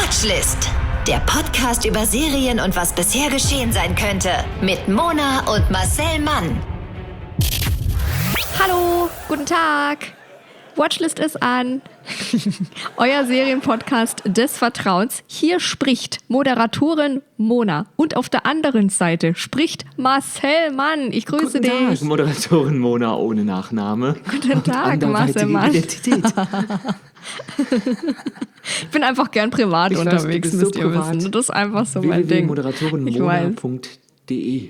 Watchlist. Der Podcast über Serien und was bisher geschehen sein könnte. Mit Mona und Marcel Mann. Hallo, guten Tag. Watchlist ist an. Euer Serienpodcast des Vertrauens. Hier spricht Moderatorin Mona. Und auf der anderen Seite spricht Marcel Mann. Ich grüße dich. Guten Tag, Moderatorin Mona ohne Nachname. Guten Tag, Marcel Mann. Identität. Ich bin einfach gern privat unterwegs, müsst ihr wissen. Das ist einfach so mein Ding. www.moderatorenmona.de.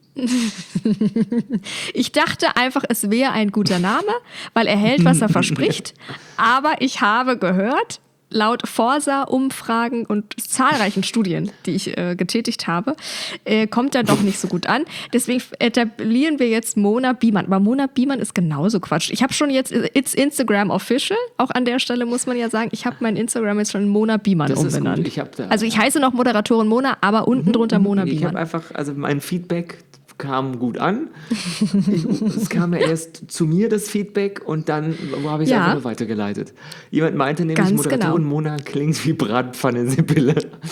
Ich dachte einfach, es wäre ein guter Name, weil er hält, was er verspricht. Aber ich habe gehört, laut Forsa-Umfragen und zahlreichen Studien, die ich getätigt habe, kommt er doch nicht so gut an. Deswegen etablieren wir jetzt Mona Biemann. Aber Mona Biemann ist genauso Quatsch. Ich habe schon jetzt, it's Instagram official. Auch an der Stelle muss man ja sagen, ich habe mein Instagram jetzt schon Mona Biemann umbenannt. Also ich heiße noch Moderatorin Mona, aber unten drunter Mona Biemann. Ich habe einfach, also mein Feedback kam gut an. Es kam ja erst zu mir das Feedback und dann habe ich es einfach nur weitergeleitet. Jemand meinte nämlich, Moderatorin Mona klingt wie Bratpfanne Sibylle.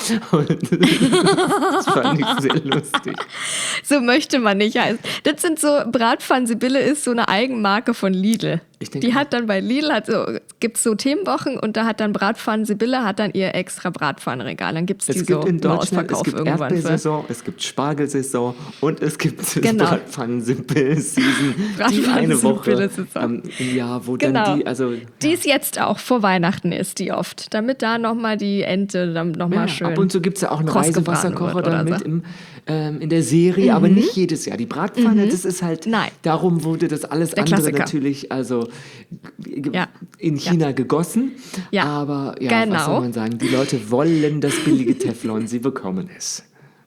Das fand ich sehr lustig. So möchte man nicht heißen. Das sind so, Bratpfanne Sibylle ist so eine Eigenmarke von Lidl. Die hat dann bei Lidl, gibt es so Themenwochen und da hat dann Bratpfanne Sibylle hat dann ihr extra Bratpfannenregal. Dann gibt's in Deutschland, es gibt Erdbeersaison, es gibt Spargelsaison und es gibt Bratpfannen Sibylle-Season. Die eine Woche im Jahr, wo dann die, die ist jetzt auch, vor Weihnachten ist die oft, damit da nochmal die Ente dann nochmal schön ab und zu gibt es ja auch einen Reisewasserkocher dann mit in der Serie, aber nicht jedes Jahr. Die Bratpfanne, das ist halt, darum wurde das alles der andere Klassiker. Natürlich, in China gegossen. Ja. Aber was soll man sagen? Die Leute wollen das billige Teflon, sie bekommen es.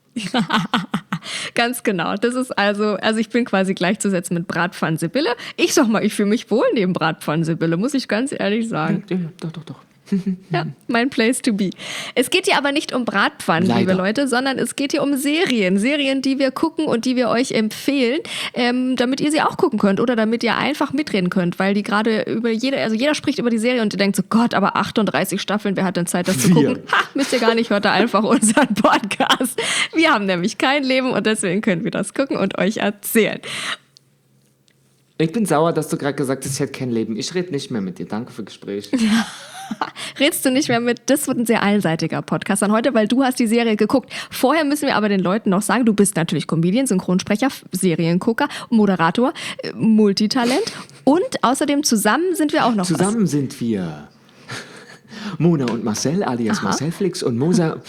Ganz genau. Das ist also ich bin quasi gleichzusetzen mit Bratpfannen Sibylle. Ich sag mal, ich fühle mich wohl neben Bratpfannen Sibylle, muss ich ganz ehrlich sagen. Ja, doch. Ja, mein Place to be. Es geht hier aber nicht um Bratpfannen, liebe Leute, sondern es geht hier um Serien. Serien, die wir gucken und die wir euch empfehlen, damit ihr sie auch gucken könnt oder damit ihr einfach mitreden könnt, weil die gerade jeder spricht über die Serie und ihr denkt so, Gott, aber 38 Staffeln, wer hat denn Zeit, das zu gucken? Müsst ihr gar nicht, hört da einfach unseren Podcast. Wir haben nämlich kein Leben und deswegen können wir das gucken und euch erzählen. Ich bin sauer, dass du gerade gesagt hast, ich hätte kein Leben. Ich rede nicht mehr mit dir. Danke für das Gespräch. Redst du nicht mehr mit? Das wird ein sehr einseitiger Podcast dann heute, weil du hast die Serie geguckt. Vorher müssen wir aber den Leuten noch sagen, du bist natürlich Comedian, Synchronsprecher, Seriengucker, Moderator, Multitalent und außerdem zusammen sind wir auch noch sind wir Mona und Marcel alias Marcel Flix und Mosa...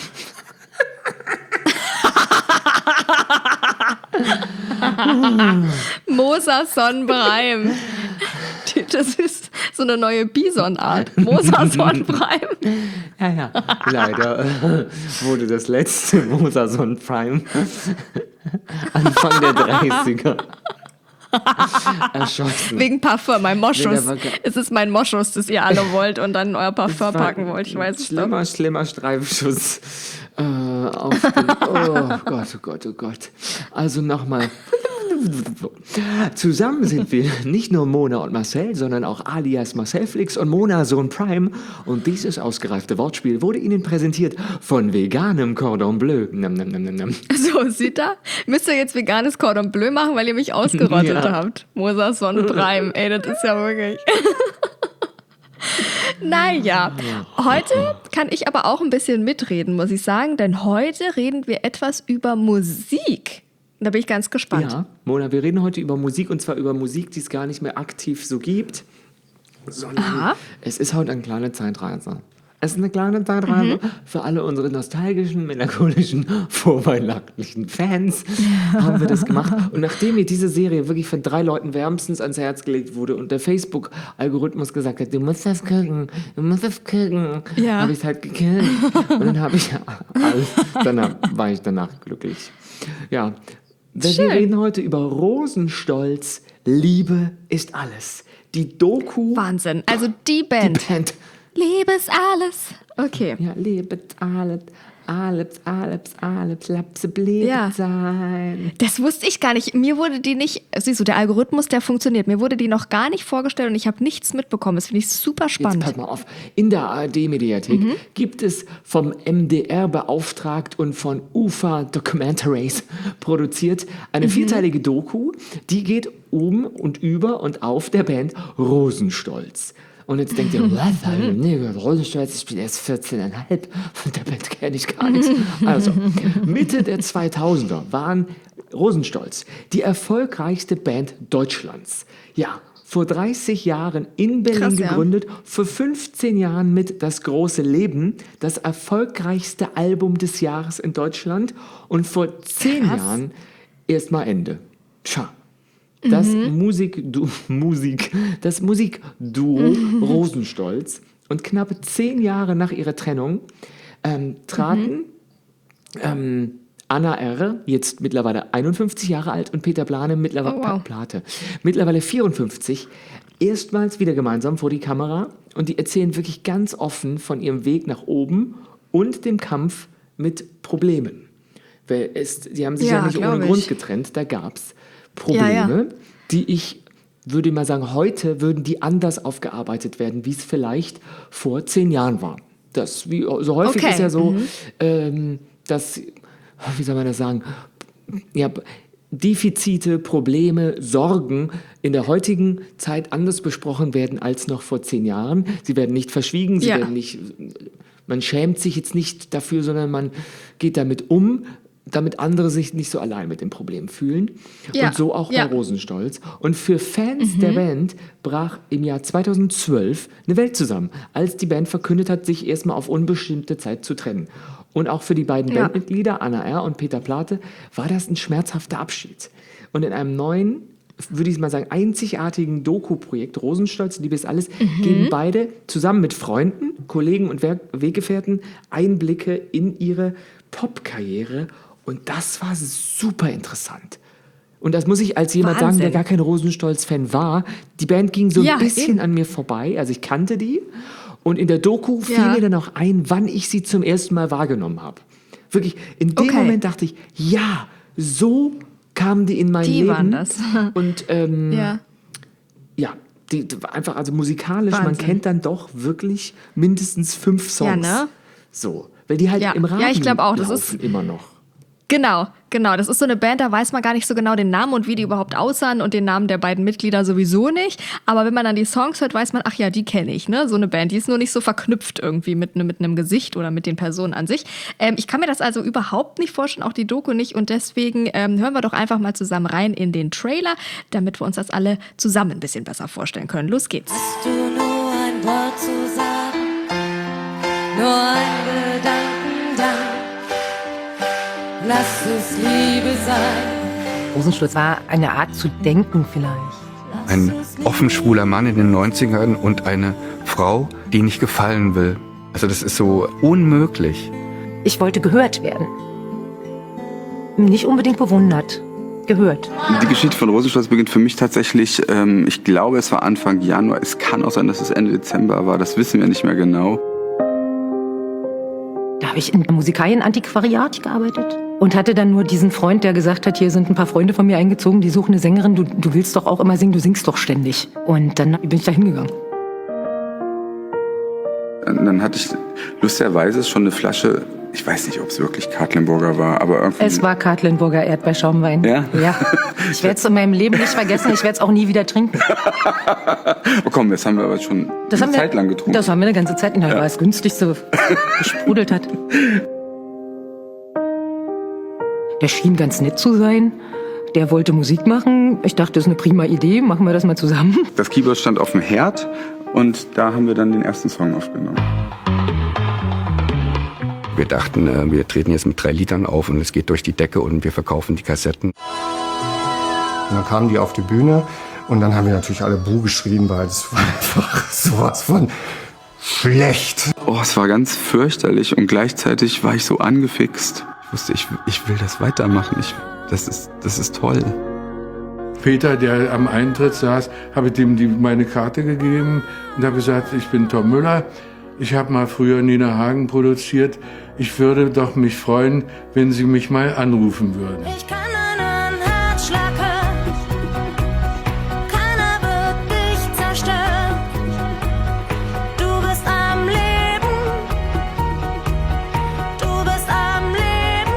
Mosa Sonnenbreim. Das ist so eine neue Bisonart. Mosa Sonnenprime. Ja. Leider wurde das letzte Mosa Sonnenprime Anfang der 30er erschossen. Wegen Parfum, mein Moschus. Es ist mein Moschus, das ihr alle wollt und dann euer Parfum packen wollt. Ich weiß es doch. Schlimmer Streifschuss auf den... Oh Gott. Also nochmal... Zusammen sind wir nicht nur Mona und Marcel, sondern auch alias Marcel Flix und Mona Sohn Prime. Und dieses ausgereifte Wortspiel wurde Ihnen präsentiert von veganem Cordon Bleu. So, sieht da? Müsst ihr jetzt veganes Cordon Bleu machen, weil ihr mich ausgerottet habt. Mosa Sohn Prime. Ey, das ist ja wirklich... Naja, heute kann ich aber auch ein bisschen mitreden, muss ich sagen, denn heute reden wir etwas über Musik. Da bin ich ganz gespannt. Ja, Mona, wir reden heute über Musik und zwar über Musik, die es gar nicht mehr aktiv so gibt, sondern es ist heute eine kleine Zeitreise. Es ist eine kleine Zeitreise für alle unsere nostalgischen, melancholischen, vorweihnachtlichen Fans haben wir das gemacht. Und nachdem mir diese Serie wirklich von 3 Leuten wärmstens ans Herz gelegt wurde und der Facebook-Algorithmus gesagt hat, du musst das gucken, habe ich es halt gekillt. Und dann habe ich war ich danach glücklich. Ja, wir reden heute über Rosenstolz, Liebe ist alles. Die Doku. Wahnsinn, also die Band. Liebe ist alles. Okay. Ja, Liebe ist alles. Lapse blebt sein. Das wusste ich gar nicht. Mir wurde die nicht, siehst du, der Algorithmus, der funktioniert. Mir wurde die noch gar nicht vorgestellt und ich habe nichts mitbekommen. Das finde ich super spannend. Jetzt pass mal auf. In der ARD-Mediathek gibt es vom MDR beauftragt und von UFA Documentaries produziert eine vierteilige Doku, die geht um und über und auf der Band Rosenstolz. Und jetzt denkt ihr, was? Rosenstolz, ich bin erst 14,5, von der Band kenne ich gar nichts. Also, Mitte der 2000er waren Rosenstolz die erfolgreichste Band Deutschlands. Ja, vor 30 Jahren in Berlin gegründet, vor 15 Jahren mit Das große Leben, das erfolgreichste Album des Jahres in Deutschland und vor 10 Jahren erstmal Ende. Tja. Das Musikduo Rosenstolz und knapp 10 Jahre nach ihrer Trennung traten Anna R., jetzt mittlerweile 51 Jahre alt, und Peter Plate, mittlerweile 54, erstmals wieder gemeinsam vor die Kamera und die erzählen wirklich ganz offen von ihrem Weg nach oben und dem Kampf mit Problemen. Die haben sich ja nicht ohne Grund getrennt, da gab es Probleme, die würde mal sagen, heute würden die anders aufgearbeitet werden, wie es vielleicht vor 10 Jahren war. Das, wie so häufig ist ja so, dass, wie soll man das sagen, Defizite, Probleme, Sorgen in der heutigen Zeit anders besprochen werden als noch vor 10 Jahren. Sie werden nicht verschwiegen, man schämt sich jetzt nicht dafür, sondern man geht damit um, damit andere sich nicht so allein mit dem Problem fühlen. Und so auch bei Rosenstolz. Und für Fans der Band brach im Jahr 2012 eine Welt zusammen, als die Band verkündet hat, sich erstmal auf unbestimmte Zeit zu trennen. Und auch für die beiden Bandmitglieder, Anna R. und Peter Plate, war das ein schmerzhafter Abschied. Und in einem neuen, würde ich mal sagen, einzigartigen Doku-Projekt Rosenstolz, Liebe ist alles, geben beide zusammen mit Freunden, Kollegen und Weggefährten Einblicke in ihre Popkarriere. Und das war super interessant. Und das muss ich als jemand sagen, der gar kein Rosenstolz-Fan war. Die Band ging so ein bisschen an mir vorbei. Also ich kannte die. Und in der Doku fiel mir dann auch ein, wann ich sie zum ersten Mal wahrgenommen habe. Wirklich, in dem Moment dachte ich, so kamen die in mein Leben. Die waren das. Und einfach, also musikalisch, man kennt dann doch wirklich mindestens 5 Songs. Ja, ne? So, weil die halt im Radio ich glaube auch, das laufen ist immer noch. Genau. Das ist so eine Band, da weiß man gar nicht so genau den Namen und wie die überhaupt aussahen und den Namen der beiden Mitglieder sowieso nicht. Aber wenn man dann die Songs hört, weiß man, ach ja, die kenne ich, ne? So eine Band, die ist nur nicht so verknüpft irgendwie mit einem Gesicht oder mit den Personen an sich. Ich kann mir das also überhaupt nicht vorstellen, auch die Doku nicht. Und deswegen hören wir doch einfach mal zusammen rein in den Trailer, damit wir uns das alle zusammen ein bisschen besser vorstellen können. Los geht's. Hast du nur ein Wort zu sagen? Nur ein Gedankengang? Lass es Liebe sein. Rosenstolz war eine Art zu denken vielleicht. Ein offen schwuler Mann in den 90ern und eine Frau, die nicht gefallen will. Also das ist so unmöglich. Ich wollte gehört werden. Nicht unbedingt bewundert. Gehört. Die Geschichte von Rosenstolz beginnt für mich tatsächlich, ich glaube, es war Anfang Januar. Es kann auch sein, dass es Ende Dezember war. Das wissen wir nicht mehr genau. Da habe ich in einem Musikalien-Antiquariat gearbeitet und hatte dann nur diesen Freund, der gesagt hat, hier sind ein paar Freunde von mir eingezogen, die suchen eine Sängerin, du willst doch auch immer singen, du singst doch ständig. Und dann bin ich da hingegangen. Dann hatte ich lustigerweise schon eine Flasche, ich weiß nicht, ob es wirklich Katlenburger war, aber irgendwie... Es war Katlenburger Erdbeerschaumwein. Ja? Ja. Ich werde es in meinem Leben nicht vergessen, ich werde es auch nie wieder trinken. Oh komm, das haben wir aber schon eine Zeit lang getrunken. Das haben wir eine ganze Zeit lang, weil es günstig so gesprudelt hat. Der schien ganz nett zu sein. Der wollte Musik machen. Ich dachte, das ist eine prima Idee, machen wir das mal zusammen. Das Keyboard stand auf dem Herd und da haben wir dann den ersten Song aufgenommen. Wir dachten, wir treten jetzt mit 3 Litern auf und es geht durch die Decke und wir verkaufen die Kassetten. Und dann kamen die auf die Bühne und dann haben wir natürlich alle Buh geschrien, weil es war einfach sowas von schlecht. Oh, es war ganz fürchterlich und gleichzeitig war ich so angefixt. Ich wusste, ich will das weitermachen. Das ist toll. Peter, der am Eintritt saß, habe ich dem meine Karte gegeben und habe gesagt, ich bin Tom Müller Ich habe mal früher Nina Hagen produziert. Ich würde doch mich freuen, wenn Sie mich mal anrufen würden. Ich kann einen Herzschlag hören, keiner wird dich zerstören. Du bist am Leben, du bist am Leben.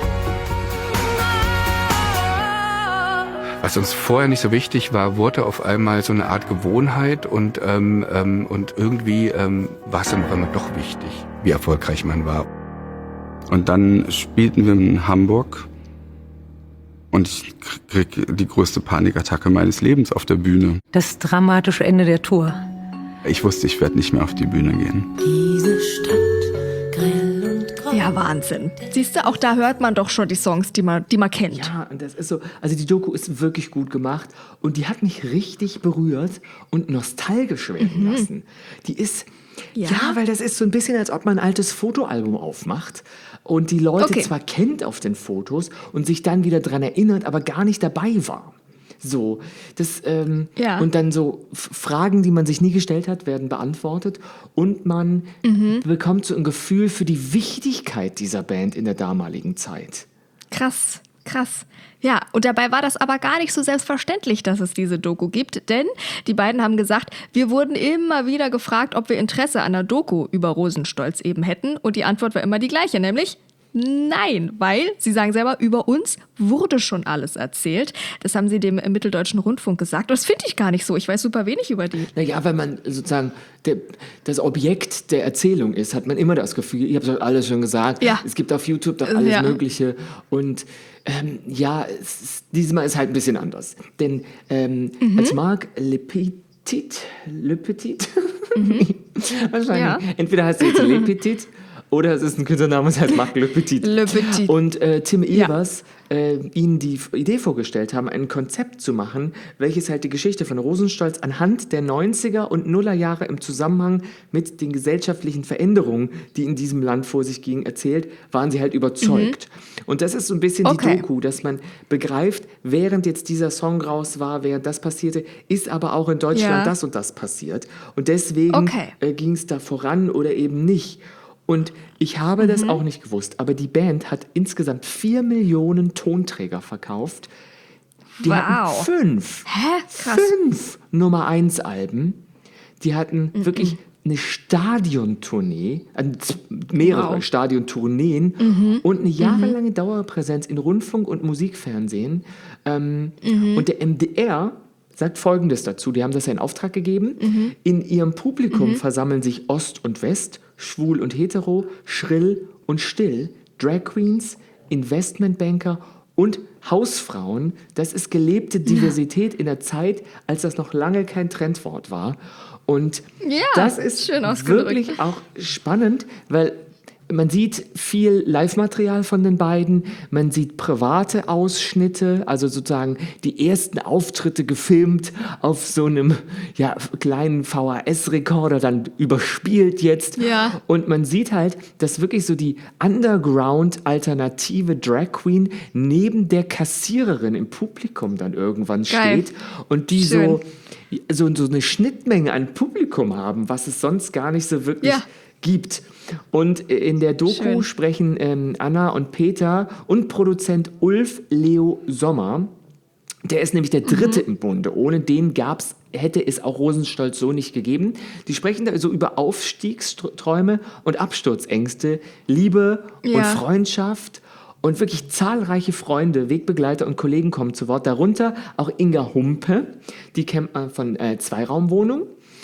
Was uns vorher nicht so wichtig war, wurde auf einmal so eine Art Gewohnheit und irgendwie war es dann auf einmal doch wichtig, wie erfolgreich man war. Und dann spielten wir in Hamburg und ich krieg die größte Panikattacke meines Lebens auf der Bühne. Das dramatische Ende der Tour. Ich wusste, ich werde nicht mehr auf die Bühne gehen. Diese Stadt, grell und grau. Ja, Wahnsinn. Siehst du, auch da hört man doch schon die Songs, die man kennt. Ja, und das ist so, also die Doku ist wirklich gut gemacht und die hat mich richtig berührt und nostalgisch werden lassen. Die ist, ja, weil das ist so ein bisschen, als ob man ein altes Fotoalbum aufmacht und die Leute zwar kennt auf den Fotos und sich dann wieder dran erinnert, aber gar nicht dabei war. So, das, und dann so Fragen, die man sich nie gestellt hat, werden beantwortet und man bekommt so ein Gefühl für die Wichtigkeit dieser Band in der damaligen Zeit. Krass. Ja, und dabei war das aber gar nicht so selbstverständlich, dass es diese Doku gibt, denn die beiden haben gesagt, wir wurden immer wieder gefragt, ob wir Interesse an einer Doku über Rosenstolz eben hätten und die Antwort war immer die gleiche, nämlich nein, weil, sie sagen selber, über uns wurde schon alles erzählt. Das haben sie dem Mitteldeutschen Rundfunk gesagt. Und das finde ich gar nicht so. Ich weiß super wenig über die. Naja, wenn man sozusagen das Objekt der Erzählung ist, hat man immer das Gefühl, ich habe es alles schon gesagt, es gibt auf YouTube doch alles Mögliche. Und diesmal ist halt ein bisschen anders. Denn als Marc Le Petit, wahrscheinlich, entweder heißt er jetzt Le Petit, oder es ist ein Künstlername, es heißt Marc Le Petit. Le Petit. Und Tim Evers ihnen die Idee vorgestellt haben, ein Konzept zu machen, welches halt die Geschichte von Rosenstolz anhand der 90er und Nullerjahre im Zusammenhang mit den gesellschaftlichen Veränderungen, die in diesem Land vor sich gingen, erzählt, waren sie halt überzeugt. Und das ist so ein bisschen die Doku, dass man begreift, während jetzt dieser Song raus war, während das passierte, ist aber auch in Deutschland das und das passiert. Und deswegen ging es da voran oder eben nicht. Und ich habe das auch nicht gewusst, aber die Band hat insgesamt 4 Millionen Tonträger verkauft. Die hatten 5 Nummer-1-Alben. Die hatten wirklich eine Stadiontournee, mehrere Stadiontourneen und eine jahrelange Dauerpräsenz in Rundfunk und Musikfernsehen. Und der MDR sagt Folgendes dazu, die haben das ja in Auftrag gegeben. In ihrem Publikum versammeln sich Ost und West, schwul und hetero, schrill und still, Drag Queens, Investmentbanker und Hausfrauen. Das ist gelebte Diversität in der Zeit, als das noch lange kein Trendwort war. Und das ist wirklich auch spannend, weil man sieht viel Live-Material von den beiden, man sieht private Ausschnitte, also sozusagen die ersten Auftritte gefilmt auf so einem kleinen VHS-Rekorder, dann überspielt jetzt. Ja. Und man sieht halt, dass wirklich so die Underground-alternative Drag Queen neben der Kassiererin im Publikum dann irgendwann steht und die so eine Schnittmenge an Publikum haben, was es sonst gar nicht so wirklich gibt. Und in der Doku sprechen Anna und Peter und Produzent Ulf Leo Sommer. Der ist nämlich der dritte im Bunde. Ohne den hätte es auch Rosenstolz so nicht gegeben. Die sprechen da so über Aufstiegsträume und Absturzängste, Liebe und Freundschaft. Und wirklich zahlreiche Freunde, Wegbegleiter und Kollegen kommen zu Wort. Darunter auch Inga Humpe, die kennt man von Zweiraumwohnung.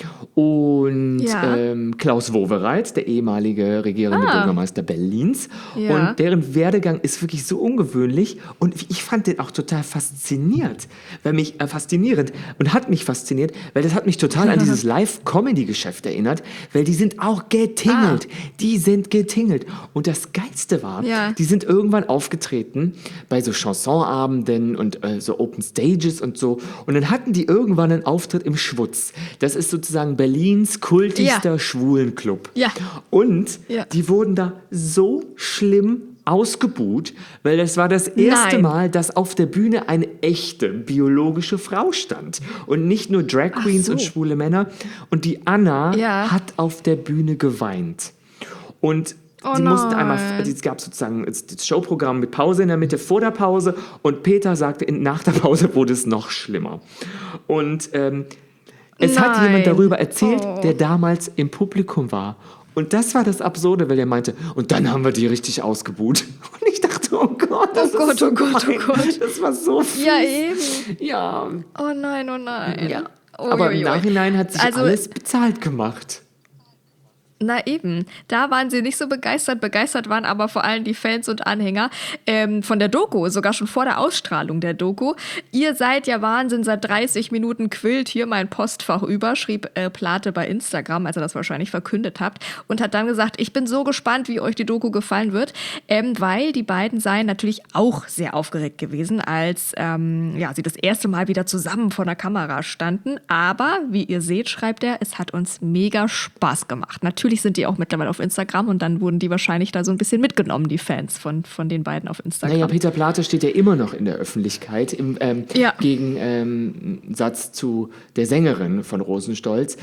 Und Klaus Wowereit, der ehemalige regierende Bürgermeister Berlins. Ja. Und deren Werdegang ist wirklich so ungewöhnlich. Und ich fand den auch total faszinierend. Faszinierend. Und hat mich fasziniert, weil das hat mich total an dieses Live-Comedy-Geschäft erinnert. Weil die sind auch getingelt. Die sind getingelt. Und das Geilste war, die sind irgendwann aufgetreten bei so Chansonabenden und so Open Stages und so. Und dann hatten die irgendwann einen Auftritt im Schwutz. Das ist sozusagen Berlins kultigster Schwulenclub. Ja. Und die wurden da so schlimm ausgebuht, weil das war das erste Mal, dass auf der Bühne eine echte biologische Frau stand und nicht nur Drag Queens und schwule Männer. Und die Anna hat auf der Bühne geweint. Und sie mussten einmal, es gab sozusagen das Showprogramm mit Pause in der Mitte, vor der Pause, und Peter sagte, nach der Pause wurde es noch schlimmer. Und es hat jemand darüber erzählt, der damals im Publikum war. Und das war das Absurde, weil er meinte, und dann haben wir die richtig ausgebuht. Und ich dachte, oh Gott, das ist so gemein. Das war so fies. Ja, eben. Ja. Oh nein. Ja. Aber im Nachhinein hat sich alles bezahlt gemacht. Na eben, da waren sie nicht so begeistert. Begeistert waren aber vor allem die Fans und Anhänger von der Doku, sogar schon vor der Ausstrahlung der Doku. Ihr seid ja Wahnsinn, seit 30 Minuten quillt hier mein Postfach über, schrieb Plate bei Instagram, als ihr das wahrscheinlich verkündet habt, und hat dann gesagt, ich bin so gespannt, wie euch die Doku gefallen wird, weil die beiden seien natürlich auch sehr aufgeregt gewesen, als sie das erste Mal wieder zusammen vor der Kamera standen. Aber, wie ihr seht, schreibt er, es hat uns mega Spaß gemacht. Natürlich sind die auch mittlerweile auf Instagram und dann wurden die wahrscheinlich da so ein bisschen mitgenommen, die Fans von den beiden auf Instagram. Naja, Peter Plate steht ja immer noch in der Öffentlichkeit im Gegensatz zu der Sängerin von Rosenstolz.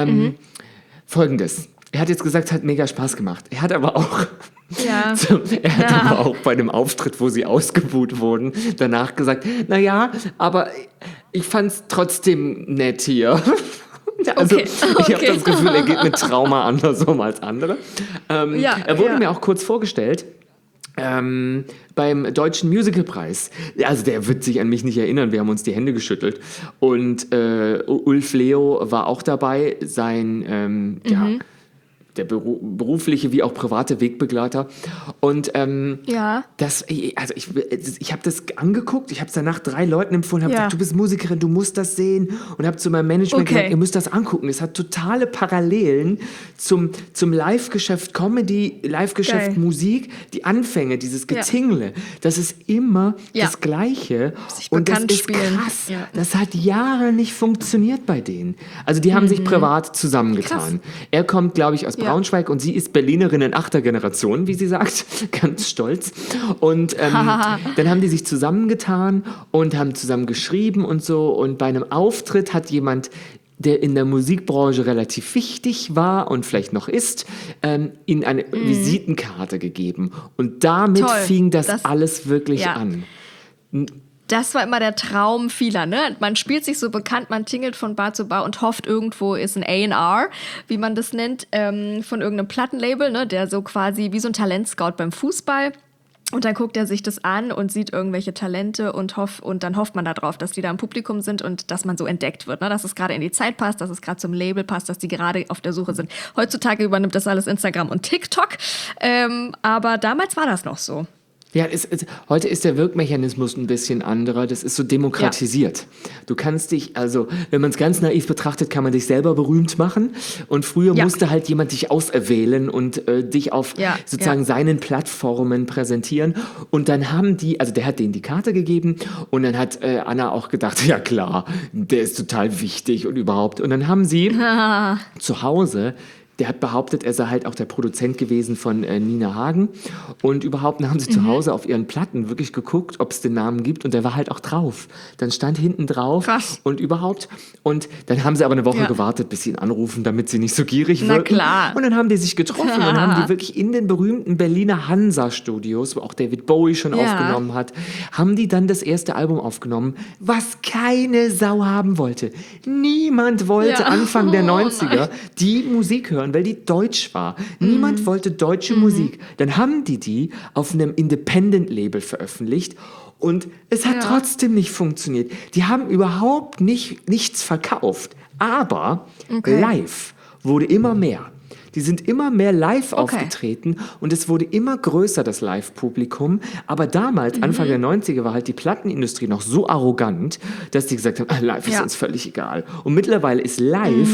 Folgendes. Er hat jetzt gesagt, es hat mega Spaß gemacht. Er hat aber auch aber auch bei dem Auftritt, wo sie ausgebuht wurden, danach gesagt, naja, aber ich fand's trotzdem nett hier. Also ich habe das Gefühl, er geht mit Trauma anders um als andere. Er wurde mir auch kurz vorgestellt beim Deutschen Musicalpreis. Also der wird sich an mich nicht erinnern, wir haben uns die Hände geschüttelt. Und Ulf Leo war auch dabei, sein der berufliche wie auch private Wegbegleiter. Und ich habe das angeguckt, ich habe es danach 3 Leuten empfohlen, habe gesagt, du bist Musikerin, du musst das sehen, und habe zu meinem Management gesagt, ihr müsst das angucken. Es hat totale Parallelen zum Live-Geschäft Comedy, Live-Geschäft Musik, die Anfänge, dieses Getingle, das ist immer das Gleiche. Und das ist krass. Ja. Das hat Jahre nicht funktioniert bei denen. Also die haben sich privat zusammengetan. Krass. Er kommt, glaube ich, aus Braunschweig und sie ist Berlinerin in 8. Generation, wie sie sagt, ganz stolz. Und dann haben die sich zusammengetan und haben zusammen geschrieben und so. Und bei einem Auftritt hat jemand, der in der Musikbranche relativ wichtig war und vielleicht noch ist, ihnen eine Visitenkarte gegeben. Und damit fing das alles wirklich an. Das war immer der Traum vieler, ne? Man spielt sich so bekannt, man tingelt von Bar zu Bar und hofft, irgendwo ist ein A&R, wie man das nennt, von irgendeinem Plattenlabel, ne? Der so quasi wie so ein Talentscout beim Fußball. Und dann guckt er sich das an und sieht irgendwelche Talente und dann hofft man darauf, dass die da im Publikum sind und dass man so entdeckt wird, ne? Dass es gerade in die Zeit passt, dass es gerade zum Label passt, dass die gerade auf der Suche sind. Heutzutage übernimmt das alles Instagram und TikTok, aber damals war das noch so. Ja, heute ist der Wirkmechanismus ein bisschen anderer. Das ist so demokratisiert. Du kannst dich, also wenn man es ganz naiv betrachtet, kann man dich selber berühmt machen. Und früher musste halt jemand dich auserwählen und dich auf sozusagen seinen Plattformen präsentieren. Und dann haben also der hat denen die Karte gegeben und dann hat Anna auch gedacht, ja klar, der ist total wichtig und überhaupt. Und dann haben sie zu Hause, der hat behauptet, er sei halt auch der Produzent gewesen von Nina Hagen. Und überhaupt haben sie zu Hause auf ihren Platten wirklich geguckt, ob es den Namen gibt. Und der war halt auch drauf. Dann stand hinten drauf. Krass. Und überhaupt. Und dann haben sie aber eine Woche gewartet, bis sie ihn anrufen, damit sie nicht so gierig wirken. Klar. Und dann haben die sich getroffen und haben die wirklich in den berühmten Berliner Hansa-Studios, wo auch David Bowie schon aufgenommen hat, haben die dann das erste Album aufgenommen, was keine Sau haben wollte. Niemand wollte Anfang der 90er die Musik hören, weil die deutsch war. Niemand wollte deutsche Musik. Dann haben die auf einem Independent-Label veröffentlicht und es hat trotzdem nicht funktioniert. Die haben überhaupt nichts verkauft. Aber live wurde immer mehr. Die sind immer mehr live aufgetreten und es wurde immer größer, das Live-Publikum. Aber damals, Anfang der 90er, war halt die Plattenindustrie noch so arrogant, dass die gesagt haben, live ist uns völlig egal. Und mittlerweile ist live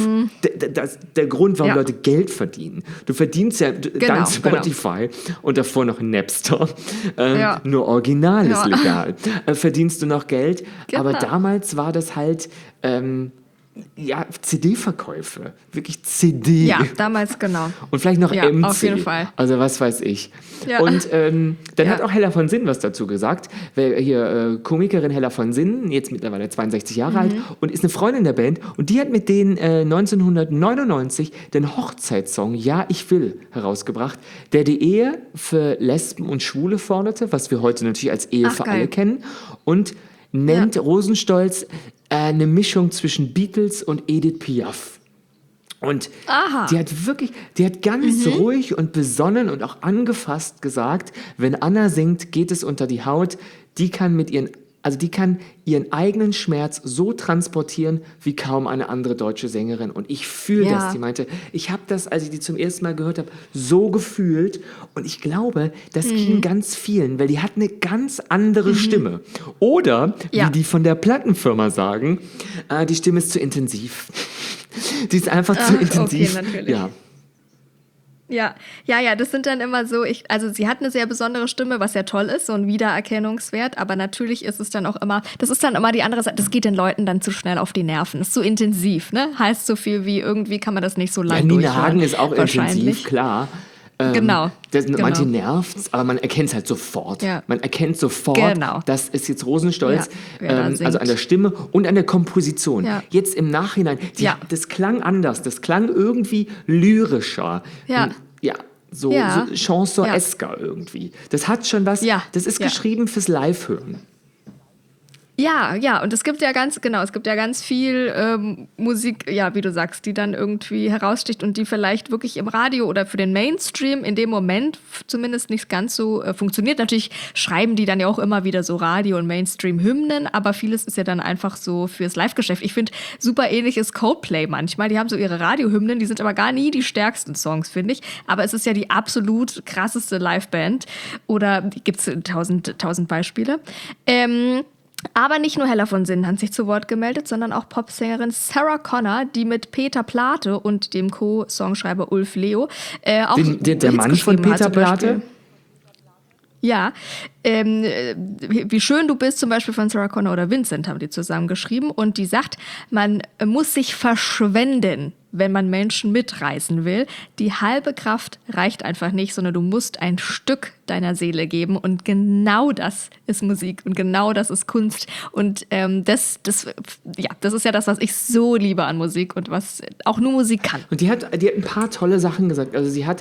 der Grund, warum Leute Geld verdienen. Du verdienst ja dank Spotify und davor noch Napster. Nur Original ist legal. Verdienst du noch Geld. Aber damals war das halt CD-Verkäufe. Wirklich CD. Ja, damals genau. Und vielleicht noch Ja, MC. auf jeden Fall. Also was weiß ich. Ja. Und dann Ja. hat auch Hella von Sinn was dazu gesagt. Weil hier Komikerin Hella von Sinn, jetzt mittlerweile 62 Jahre alt und ist eine Freundin der Band. Und die hat mit denen 1999 den Hochzeitssong Ja, ich will herausgebracht, der die Ehe für Lesben und Schwule forderte, was wir heute natürlich als Ehe Ach, für geil. alle kennen. Und nennt Rosenstolz eine Mischung zwischen Beatles und Edith Piaf. Und Aha. die hat ganz ruhig und besonnen und auch angefasst gesagt, wenn Anna singt, geht es unter die Haut, die kann ihren eigenen Schmerz so transportieren wie kaum eine andere deutsche Sängerin. Und ich fühle Ja. das. Die meinte, ich habe das, als ich die zum ersten Mal gehört habe, so gefühlt. Und ich glaube, das ging ganz vielen, weil die hat eine ganz andere Stimme. Oder, Ja. wie die von der Plattenfirma sagen, die Stimme ist zu intensiv. Die ist einfach zu intensiv. Okay, natürlich. Ja. Ja, das sind dann immer so, also sie hat eine sehr besondere Stimme, was ja toll ist, so ein Wiedererkennungswert, aber natürlich ist es dann auch immer, das ist dann immer die andere Seite, das geht den Leuten dann zu schnell auf die Nerven, ist zu intensiv, ne? Heißt so viel wie, irgendwie kann man das nicht so lange Nina durchhören. Hagen ist auch wahrscheinlich. intensiv, klar. Genau. Manche nervt's, aber man erkennt es halt sofort. Ja. Man erkennt sofort, Genau. das ist jetzt Rosenstolz, Ja, wer da singt. also an der Stimme und an der Komposition. Ja. Jetzt im Nachhinein, Ja. das klang anders, das klang irgendwie lyrischer. Ja. So Ja. Chanson-esker irgendwie. Das hat schon was, Ja. das ist Ja. geschrieben fürs Live-Hören. Ja, und es gibt ja ganz viel Musik, ja, wie du sagst, die dann irgendwie heraussticht und die vielleicht wirklich im Radio oder für den Mainstream in dem Moment zumindest nicht ganz so funktioniert. Natürlich schreiben die dann ja auch immer wieder so Radio- und Mainstream-Hymnen, aber vieles ist ja dann einfach so fürs Live-Geschäft. Ich finde, super ähnlich ist Coldplay manchmal. Die haben so ihre Radiohymnen, die sind aber gar nie die stärksten Songs, finde ich. Aber es ist ja die absolut krasseste Liveband. Oder gibt es tausend Beispiele. Aber nicht nur Hella von Sinnen hat sich zu Wort gemeldet, sondern auch Popsängerin Sarah Connor, die mit Peter Plate und dem Co-Songschreiber Ulf Leo auch Der Hits Mann von geschrieben hat, Peter zum Beispiel. Plate? Ja, wie schön du bist, zum Beispiel von Sarah Connor oder Vincent haben die zusammen geschrieben. Und die sagt, man muss sich verschwenden, wenn man Menschen mitreißen will. Die halbe Kraft reicht einfach nicht, sondern du musst ein Stück deiner Seele geben. Und genau das ist Musik und genau das ist Kunst. Und das ist ja das, was ich so liebe an Musik und was auch nur Musik kann. Und die hat ein paar tolle Sachen gesagt. Also hier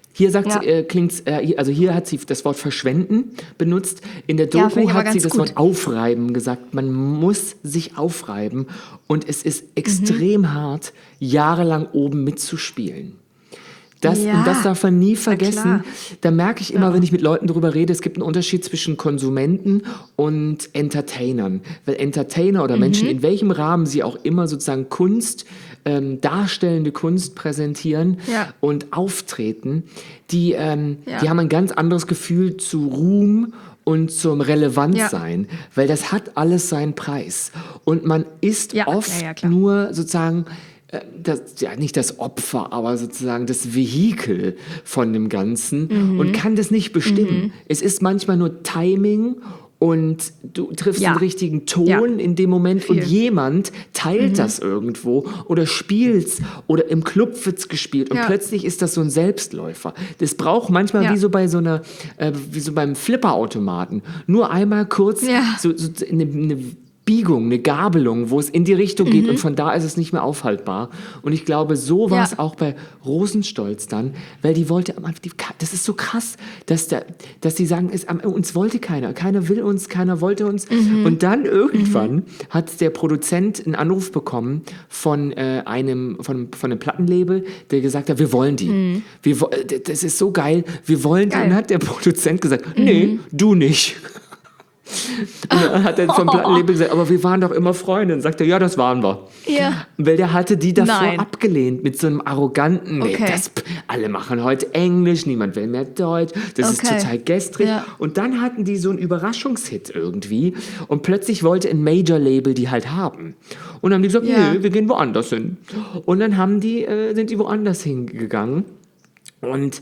hat sie das Wort verschwenden benutzt. In der Ja, finde Doku ich aber hat sie ganz das gut. Wort aufreiben gesagt. Man muss sich aufreiben. Und es ist extrem hart, jahrelang oben mitzuspielen. Und das darf man nie vergessen. klar. Da merke ich immer, wenn ich mit Leuten darüber rede, es gibt einen Unterschied zwischen Konsumenten und Entertainern. Weil Entertainer oder Menschen, in welchem Rahmen sie auch immer sozusagen Kunst, darstellende Kunst präsentieren und auftreten, die haben ein ganz anderes Gefühl zu Ruhm und zum Relevantsein, weil das hat alles seinen Preis. Und man ist oft nur sozusagen nicht das Opfer, aber sozusagen das Vehikel von dem Ganzen und kann das nicht bestimmen. Es ist manchmal nur Timing und du triffst den richtigen Ton in dem Moment und jemand teilt das irgendwo oder spielt's oder im Club wird's gespielt und plötzlich ist das so ein Selbstläufer. Das braucht manchmal wie so beim Flipperautomaten. Nur einmal kurz so eine Biegung, eine Gabelung, wo es in die Richtung geht und von da ist es nicht mehr aufhaltbar. Und ich glaube, so war es auch bei Rosenstolz dann, weil die wollte, das ist so krass, dass die sagen, uns wollte keiner will uns, keiner wollte uns. Und dann irgendwann hat der Produzent einen Anruf bekommen von einem Plattenlabel, der gesagt hat, wir wollen die. Das ist so geil, wir wollen die. Und dann hat der Produzent gesagt, nee, du nicht. Und dann hat er vom Plattenlabel gesagt, aber wir waren doch immer Freunde. Und sagt er, ja, das waren wir. Ja. Weil der hatte die davor abgelehnt mit so einem arroganten, alle machen heute Englisch, niemand will mehr Deutsch, das ist total gestrig. Ja. Und dann hatten die so einen Überraschungshit irgendwie und plötzlich wollte ein Major-Label die halt haben. Und dann haben die gesagt, nee, wir gehen woanders hin. Und dann sind die woanders hingegangen. Und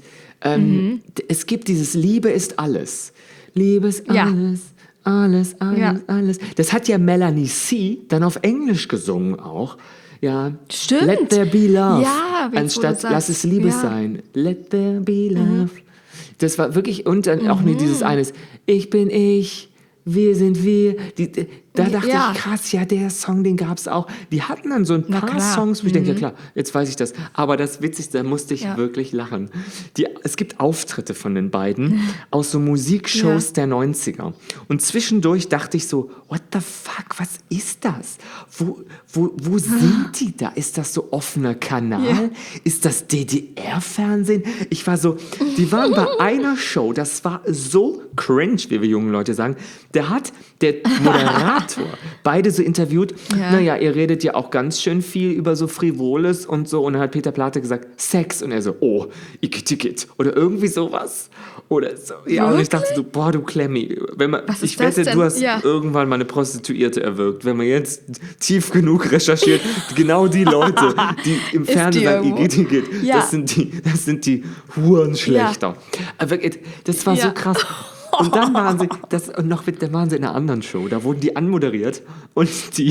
es gibt dieses Liebe ist alles. Liebe ist alles. Alles. Das hat ja Melanie C. dann auf Englisch gesungen auch. Ja. Stimmt. Let there be love. Ja, jetzt, wo anstatt du sagst. lass es Liebe Ja. sein. Let there be love. Das war wirklich, und dann auch nicht dieses eines, ich bin ich, wir sind wir. Da dachte Ja. ich, krass, ja, der Song, den gab es auch. Die hatten dann so ein Na paar klar. Songs, wo ich denke, ja klar, jetzt weiß ich das. Aber das Witzigste, da musste ich Ja. wirklich lachen. Es gibt Auftritte von den beiden aus so Musikshows der 90er. Und zwischendurch dachte ich so, what the fuck, was ist das? Wo sind die da? Ist das so offener Kanal? Ja. Ist das DDR-Fernsehen? Ich war so, die waren bei einer Show, das war so cringe, wie wir jungen Leute sagen. Der Moderator beide so interviewt, Ja. naja, ihr redet ja auch ganz schön viel über so Frivoles und so. Und dann hat Peter Plate gesagt, Sex. Und er so, oh, Ickit. Oder irgendwie sowas. Oder so. Ja, und ich dachte so, boah, du Klemmi. Was ist Ich wette, das denn? du hast Ja. irgendwann mal eine Prostituierte erwürgt. Wenn man jetzt tief genug recherchiert, genau die Leute, die im Ist Fernsehen die sagen, irgendwo? Ickit, Ja. das sind die Hurenschlechter. Aber das war so Ja. krass. Und dann waren sie, dann waren sie in einer anderen Show, da wurden die anmoderiert und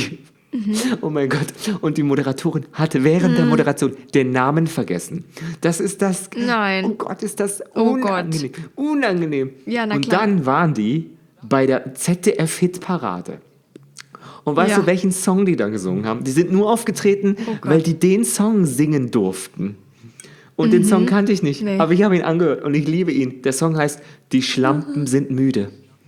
oh mein Gott, und die Moderatorin hatte während der Moderation den Namen vergessen. Das ist das, Nein. oh Gott, ist das Oh unangenehm. Unangenehm. Ja, na und klar. dann waren die bei der ZDF-Hitparade. Und weißt Ja. du, welchen Song die da gesungen haben? Die sind nur aufgetreten, Oh Gott. weil die den Song singen durften. Und den Song kannte ich nicht, Nee. aber ich habe ihn angehört und ich liebe ihn. Der Song heißt Die Schlampen sind müde.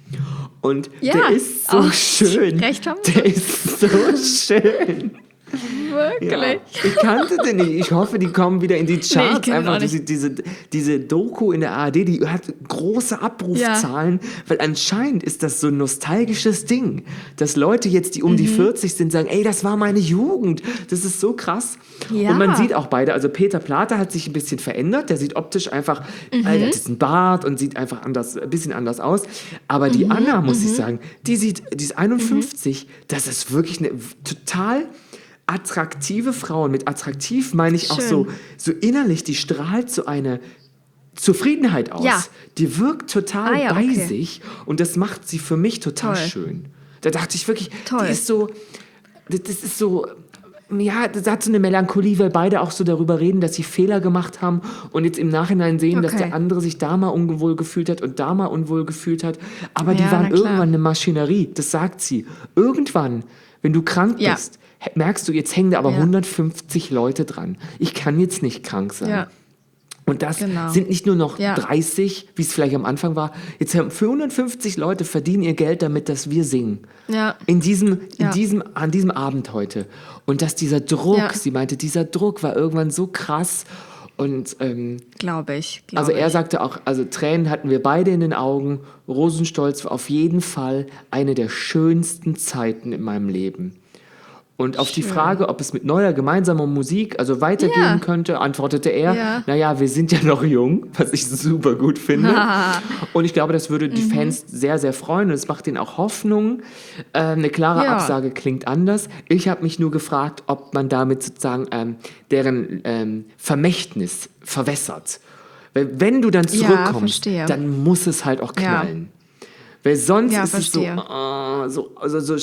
Und Ja. der ist so Oh, schön. recht haben Sie. Der ist so schön. Wirklich. Ja, ich kannte den nicht. Ich hoffe, die kommen wieder in die Charts. kenn ihn Einfach auch nicht. diese Doku in der ARD, die hat große Abrufzahlen, weil anscheinend ist das so ein nostalgisches Ding, dass Leute jetzt, die um die 40 sind, sagen, ey, das war meine Jugend. Das ist so krass. Ja. Und man sieht auch beide, also Peter Plate hat sich ein bisschen verändert, der sieht optisch einfach, er hat jetzt einen Bart und sieht einfach ein bisschen anders aus. Aber die Anna, muss ich sagen, die ist 51, das ist wirklich eine total attraktive Frau. Und mit attraktiv meine ich auch so innerlich, die strahlt so eine Zufriedenheit aus. Ja. Die wirkt total Ah ja, bei okay. sich und das macht sie für mich total Toll. schön. Da dachte ich wirklich, Toll. die ist so, das ist so, ja, das hat so eine Melancholie, weil beide auch so darüber reden, dass sie Fehler gemacht haben und jetzt im Nachhinein sehen, dass Okay. der andere sich da mal unwohl gefühlt hat und da mal unwohl gefühlt hat. Aber die Ja, waren na klar. irgendwann eine Maschinerie, das sagt sie. Irgendwann, wenn du krank Ja. bist, merkst du, jetzt hängen da aber Ja. 150 Leute dran. Ich kann jetzt nicht krank sein. Ja. Und das Genau. sind nicht nur noch Ja. 30, wie es vielleicht am Anfang war. Jetzt haben 450 Leute verdienen ihr Geld damit, dass wir singen. Ja. An diesem Ja. Abend heute. Und dass dieser Druck, Ja. sie meinte, dieser Druck war irgendwann so krass. Und Glaube ich. also er sagte auch, also Tränen hatten wir beide in den Augen. Rosenstolz war auf jeden Fall eine der schönsten Zeiten in meinem Leben. Und auf die Frage, ob es mit neuer gemeinsamer Musik also weitergehen Ja. könnte, antwortete er, Ja. naja, wir sind ja noch jung, was ich super gut finde. Und ich glaube, das würde die Fans sehr, sehr freuen. Und es macht ihnen auch Hoffnung. Eine klare Ja. Absage klingt anders. Ich habe mich nur gefragt, ob man damit sozusagen deren Vermächtnis verwässert. Weil wenn du dann Ja, zurückkommst, verstehe. dann muss es halt auch Ja. knallen. Weil sonst Ja, ist verstehe. es so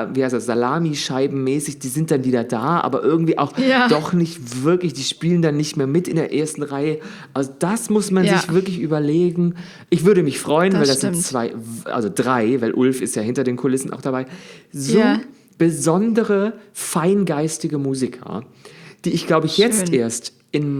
Salamischeibenmäßig, die sind dann wieder da, aber irgendwie auch Ja. doch nicht wirklich, die spielen dann nicht mehr mit in der ersten Reihe. Also das muss man Ja. sich wirklich überlegen. Ich würde mich freuen, Das weil das stimmt. sind drei, weil Ulf ist ja hinter den Kulissen auch dabei. So Ja. besondere, feingeistige Musiker, die ich, glaube ich, jetzt Schön. erst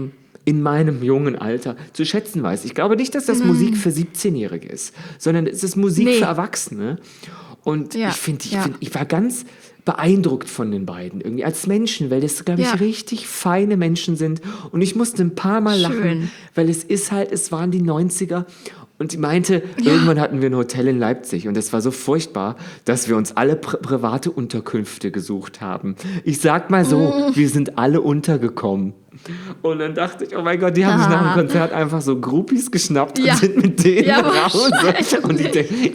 in meinem jungen Alter zu schätzen weiß. Ich glaube nicht, dass das Musik für 17-Jährige ist, sondern es ist Musik Nee. für Erwachsene. Und Ja, ich war ganz beeindruckt von den beiden irgendwie als Menschen, weil das, glaube ich, Ja. richtig feine Menschen sind. Und ich musste ein paar Mal lachen, Schön. weil es waren die 90er. Und die meinte, irgendwann hatten wir ein Hotel in Leipzig und es war so furchtbar, dass wir uns alle private Unterkünfte gesucht haben. Ich sag mal so, wir sind alle untergekommen. Und dann dachte ich, oh mein Gott, die haben sich nach dem Konzert einfach so Groupies geschnappt Ja. und sind mit denen Ja, nach Hause. wahrscheinlich. Und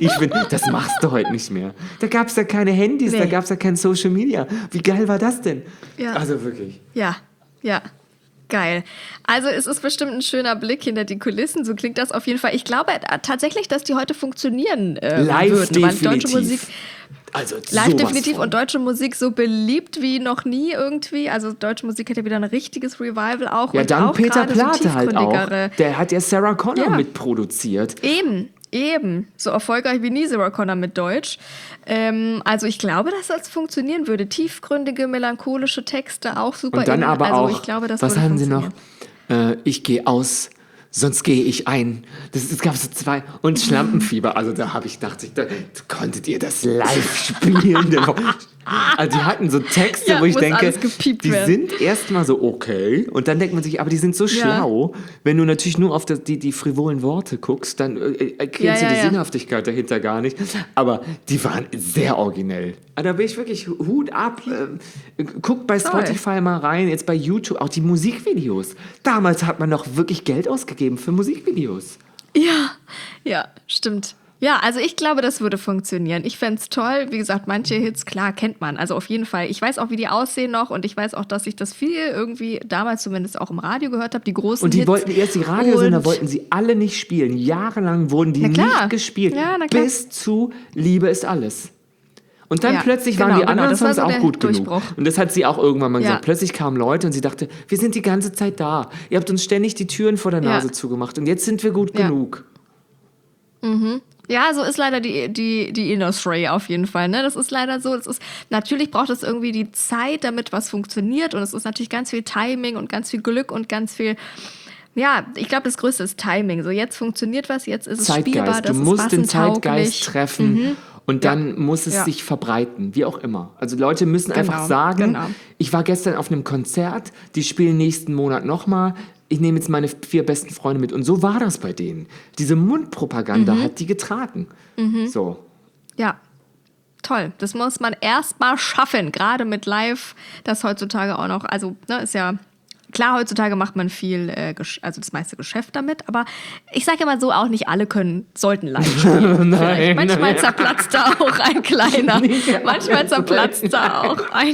das machst du heute nicht mehr. Da gab es ja keine Handys, da Nee. gab es ja kein Social Media. Wie geil war das denn? Ja. Also wirklich. Ja. Ja. Geil. Also es ist bestimmt ein schöner Blick hinter die Kulissen, so klingt das auf jeden Fall. Ich glaube tatsächlich, dass die heute funktionieren Live würden, weil deutsche definitiv. Musik Also live sowas definitiv von. und deutsche Musik so beliebt wie noch nie irgendwie. Also deutsche Musik hat ja wieder ein richtiges Revival auch. Ja, und dann auch Peter gerade so Plate halt auch. tiefgründigere. Der hat ja Sarah Connor Ja. mitproduziert. Eben. So erfolgreich wie nie Sarah Connor mit Deutsch. Also ich glaube, dass das funktionieren würde. Tiefgründige, melancholische Texte, auch super. Und dann aber also auch, ich glaube, das was würde haben sie noch? funktionieren. Ich gehe aus, sonst gehe ich ein. Das gab so 2. Und Schlampenfieber. Also da habe ich gedacht, konntet ihr das live spielen? Also die hatten so Texte, Ja, wo ich muss denke, alles gepiept die werden. sind erstmal so okay. Und dann denkt man sich, aber die sind so schlau. Wenn du natürlich nur auf die frivolen Worte guckst, dann erkennst du die Sinnhaftigkeit dahinter gar nicht. Aber die waren sehr originell. Da bin ich wirklich Hut ab. Guckt bei Spotify mal rein, jetzt bei YouTube, auch die Musikvideos. Damals hat man noch wirklich Geld ausgegeben für Musikvideos. Ja, stimmt. Ja, also ich glaube, das würde funktionieren. Ich fände es toll. Wie gesagt, manche Hits, klar, kennt man. Also auf jeden Fall. Ich weiß auch, wie die aussehen noch und ich weiß auch, dass ich das viel irgendwie damals zumindest auch im Radio gehört habe, die großen Und die Hits. wollten erst die Radiosender, wollten sie alle nicht spielen. Jahrelang wurden die nicht gespielt. Ja, na klar. Bis zu Liebe ist alles. Und dann Ja, plötzlich waren die anderen das war Songs so auch der gut genug. Durchbruch. Und das hat sie auch irgendwann mal Ja. gesagt. Plötzlich kamen Leute und sie dachte, wir sind die ganze Zeit da. Ihr habt uns ständig die Türen vor der Nase zugemacht und jetzt sind wir gut genug. Ja, so ist leider die Industry auf jeden Fall. Ne? Das ist leider so. Natürlich braucht es irgendwie die Zeit, damit was funktioniert. Und es ist natürlich ganz viel Timing und ganz viel Glück und ganz viel. Ja, ich glaube, das Größte ist Timing. So, jetzt funktioniert was, jetzt ist es spielbar, Zeitgeist. das Du ist musst den massentauglich. Zeitgeist treffen und dann muss es sich verbreiten, wie auch immer. Also Leute müssen einfach sagen, ich war gestern auf einem Konzert, die spielen nächsten Monat nochmal. Ich nehme jetzt meine 4 besten Freunde mit. Und so war das bei denen. Diese Mundpropaganda hat die getragen. So. Ja, toll. Das muss man erst mal schaffen, gerade mit Live, das heutzutage auch noch, also ne, ist ja klar, heutzutage macht man viel, also das meiste Geschäft damit, aber ich sage immer so, auch nicht alle sollten live spielen. Nein, Manchmal zerplatzt da auch ein kleiner. Manchmal zerplatzt da auch ein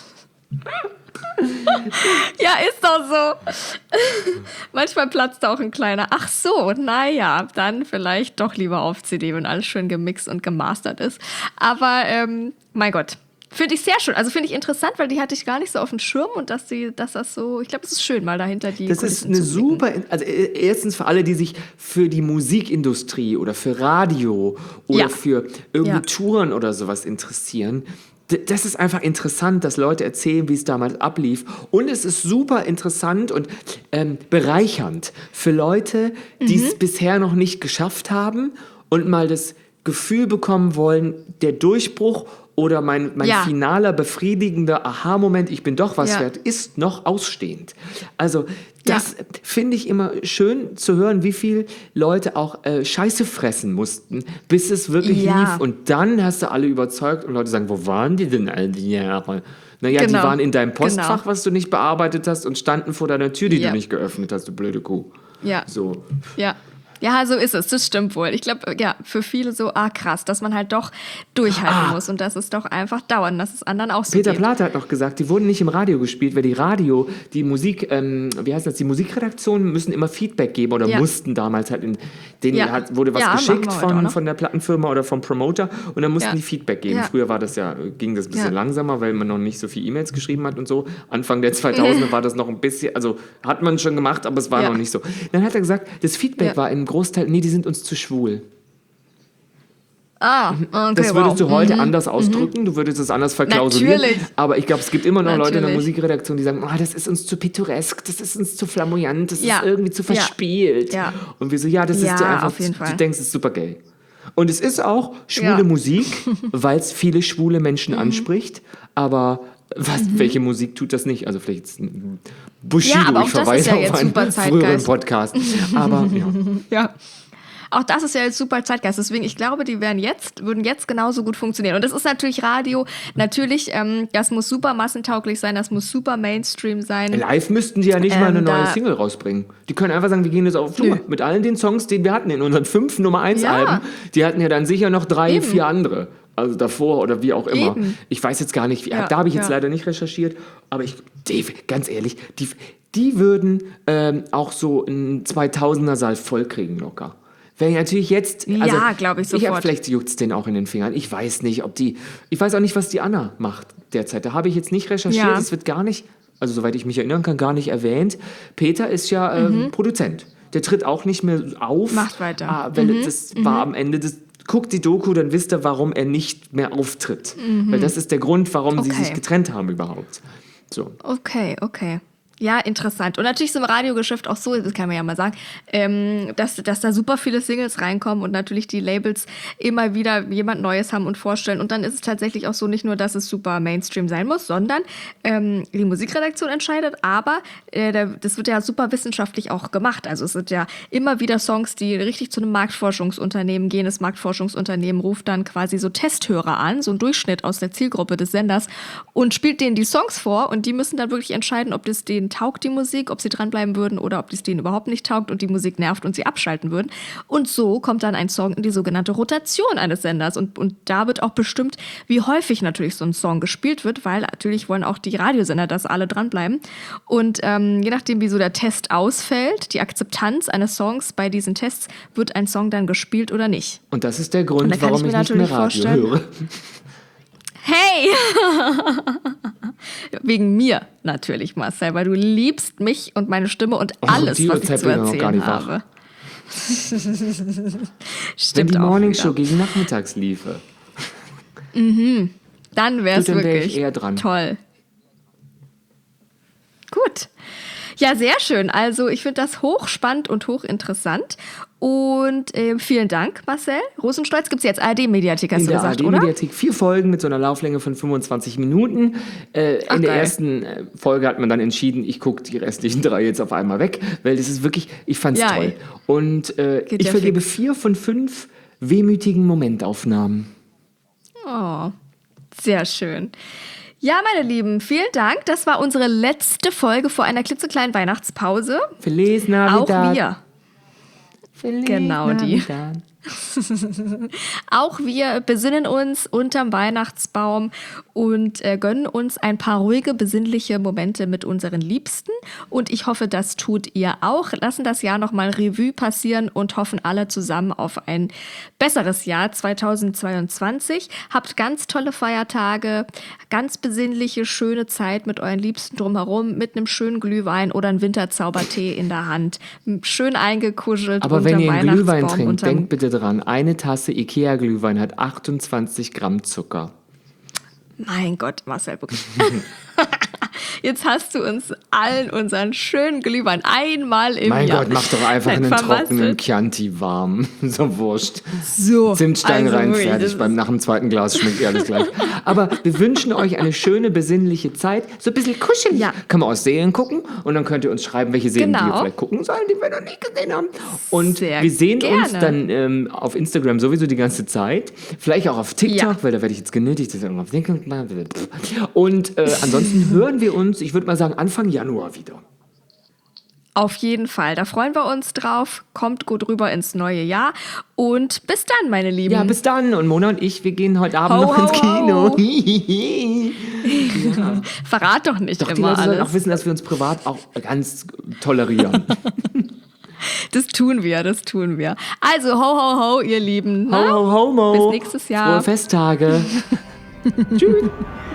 Ja, ist doch so. Manchmal platzt da auch ein kleiner. Ach so, naja, dann vielleicht doch lieber auf CD, wenn alles schön gemixt und gemastert ist. Aber, mein Gott, finde ich sehr schön. Also finde ich interessant, weil die hatte ich gar nicht so auf dem Schirm und dass das so, ich glaube, es ist schön, mal dahinter die Das Kulissen ist eine zu blicken. super, also erstens für alle, die sich für die Musikindustrie oder für Radio oder für irgendwie Touren oder sowas interessieren. Das ist einfach interessant, dass Leute erzählen, wie es damals ablief. Und es ist super interessant und bereichernd für Leute, die es bisher noch nicht geschafft haben und mal das Gefühl bekommen wollen, der Durchbruch oder mein finaler, befriedigender Aha-Moment, ich bin doch was wert, ist noch ausstehend. Also das finde ich immer schön zu hören, wie viele Leute auch Scheiße fressen mussten, bis es wirklich lief. Und dann hast du alle überzeugt und Leute sagen, wo waren die denn all die Jahre? Naja, die waren in deinem Postfach, was du nicht bearbeitet hast und standen vor deiner Tür, die du nicht geöffnet hast, du blöde Kuh. Ja. So. Ja, so ist es. Das stimmt wohl. Ich glaube, ja, für viele so, krass, dass man halt doch durchhalten muss und dass es doch einfach dauert, dass es anderen auch so Peter geht. Plate hat noch gesagt, die wurden nicht im Radio gespielt, weil die Musik, die Musikredaktionen müssen immer Feedback geben oder mussten damals halt, wurde was geschickt von der Plattenfirma oder vom Promoter und dann mussten die Feedback geben. Früher ging das ein bisschen langsamer, weil man noch nicht so viel E-Mails geschrieben hat und so. Anfang der 2000er war das noch ein bisschen, also hat man schon gemacht, aber es war noch nicht so. Dann hat er gesagt, das Feedback war im Großteil, nee, die sind uns zu schwul. Okay, das würdest du heute anders ausdrücken, du würdest es anders verklausulieren. Natürlich. Aber ich glaube, es gibt immer noch Leute in der Musikredaktion, die sagen, das ist uns zu pittoresk, das ist uns zu flamboyant, das ist irgendwie zu verspielt. Ja. Und wir so, das ist dir einfach, du denkst, es ist super gay. Und es ist auch schwule Musik, weil es viele schwule Menschen anspricht, aber welche Musik tut das nicht? Also vielleicht ist ein Bushido, ich verweise auf einen früheren Podcast. Aber ja. Auch das ist ja jetzt super Zeitgeist. Deswegen, ich glaube, die würden jetzt genauso gut funktionieren. Und das ist natürlich Radio. Natürlich, das muss super massentauglich sein. Das muss super Mainstream sein. Live müssten die ja nicht mal eine neue Single rausbringen. Die können einfach sagen, wir gehen jetzt auf Tour. Mit allen den Songs, die wir hatten in unseren 5 Nummer 1 Alben. Die hatten ja dann sicher noch 3, 4 andere. Also davor oder wie auch immer. Eben. Ich weiß jetzt gar nicht, da habe ich jetzt leider nicht recherchiert, aber ganz ehrlich, die würden auch so einen 2000er-Saal vollkriegen locker. Wenn natürlich jetzt, also glaube ich sofort. Vielleicht juckt es denen auch in den Fingern. Ich weiß nicht, ich weiß auch nicht, was die Anna macht derzeit. Da habe ich jetzt nicht recherchiert, es wird gar nicht, also soweit ich mich erinnern kann, gar nicht erwähnt. Peter ist ja Produzent. Der tritt auch nicht mehr auf. Macht weiter. Das war am Ende guckt die Doku, dann wisst ihr, warum er nicht mehr auftritt. Weil das ist der Grund, warum sie sich getrennt haben überhaupt. So. Okay. Ja, interessant. Und natürlich ist im Radiogeschäft auch so, das kann man ja mal sagen, dass da super viele Singles reinkommen und natürlich die Labels immer wieder jemand Neues haben und vorstellen. Und dann ist es tatsächlich auch so, nicht nur, dass es super Mainstream sein muss, sondern die Musikredaktion entscheidet, aber das wird ja super wissenschaftlich auch gemacht. Also es sind ja immer wieder Songs, die richtig zu einem Marktforschungsunternehmen gehen. Das Marktforschungsunternehmen ruft dann quasi so Testhörer an, so einen Durchschnitt aus der Zielgruppe des Senders und spielt denen die Songs vor und die müssen dann wirklich entscheiden, ob das denen taugt, die Musik, ob sie dranbleiben würden oder ob es denen überhaupt nicht taugt und die Musik nervt und sie abschalten würden. Und so kommt dann ein Song in die sogenannte Rotation eines Senders. Und da wird auch bestimmt, wie häufig natürlich so ein Song gespielt wird, weil natürlich wollen auch die Radiosender, dass alle dranbleiben. Und je nachdem, wie so der Test ausfällt, die Akzeptanz eines Songs bei diesen Tests, wird ein Song dann gespielt oder nicht. Und das ist der Grund, warum ich nicht mehr Radio höre. Hey! Wegen mir natürlich, Marcel, weil du liebst mich und meine Stimme und alles, was ich zu erzählen habe. Stimmt. Wenn die auch Morningshow wieder. gegen nachmittags liefe. Dann wäre es wirklich ich eher dran. toll. Gut. Ja, sehr schön. Also ich finde das hochspannend und hochinteressant. Und vielen Dank, Marcel. Rosenstolz gibt es jetzt ARD-Mediathek, hast du gesagt, oder? In der ARD-Mediathek 4 Folgen mit so einer Lauflänge von 25 Minuten. In der ersten Folge hat man dann entschieden, ich gucke die restlichen 3 jetzt auf einmal weg, weil das ist wirklich, ich fand's toll. Und ich vergebe 4 von 5 wehmütigen Momentaufnahmen. Oh, sehr schön. Ja, meine Lieben, vielen Dank. Das war unsere letzte Folge vor einer klitzekleinen Weihnachtspause. Feliz Navidad. Auch wir. Feliz Genau Navidad. Auch wir besinnen uns unterm Weihnachtsbaum und gönnen uns ein paar ruhige, besinnliche Momente mit unseren Liebsten. Und ich hoffe, das tut ihr auch. Lassen das Jahr nochmal Revue passieren und hoffen alle zusammen auf ein besseres Jahr 2022. Habt ganz tolle Feiertage, ganz besinnliche, schöne Zeit mit euren Liebsten drumherum, mit einem schönen Glühwein oder einem Winterzaubertee in der Hand. Schön eingekuschelt. Aber wenn ihr einen Glühwein trinkt, denkt bitte dran, eine Tasse Ikea-Glühwein hat 28 Gramm Zucker. Mein Gott, Marcel, wirklich. Jetzt hast du uns allen unseren schönen Glühwein einmal im Jahr. Mein Gott, mach doch einfach einen trockenen Chianti warm. So wurscht. So. Zimtstein rein, fertig. Nach dem zweiten Glas schmeckt alles gleich. Aber wir wünschen euch eine schöne, besinnliche Zeit. So ein bisschen kuschelig. Ja. Kann man auch Serien gucken. Und dann könnt ihr uns schreiben, welche Serien wir vielleicht gucken sollen, die wir noch nicht gesehen haben. Und wir sehen uns dann auf Instagram sowieso die ganze Zeit. Vielleicht auch auf TikTok, weil da werde ich jetzt genötigt, dass ich auf TikTok mache. Und ansonsten hören wir uns, ich würde mal sagen, Anfang Januar wieder. Auf jeden Fall, da freuen wir uns drauf. Kommt gut rüber ins neue Jahr. Und bis dann, meine Lieben. Ja, bis dann. Und Mona und ich, wir gehen heute Abend noch ins Kino. Ja. Verrat doch nicht doch, immer die Leute sollen alles. auch wissen, dass wir uns privat auch ganz tolerieren. Das tun wir. Also, ho, ho, ho, ihr Lieben. Ho, ho, ho, mo. Bis nächstes Jahr. Frohe Festtage. Tschüss.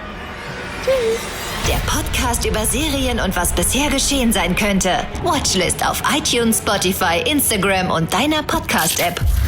Der Podcast über Serien und was bisher geschehen sein könnte. Watchlist auf iTunes, Spotify, Instagram und deiner Podcast-App.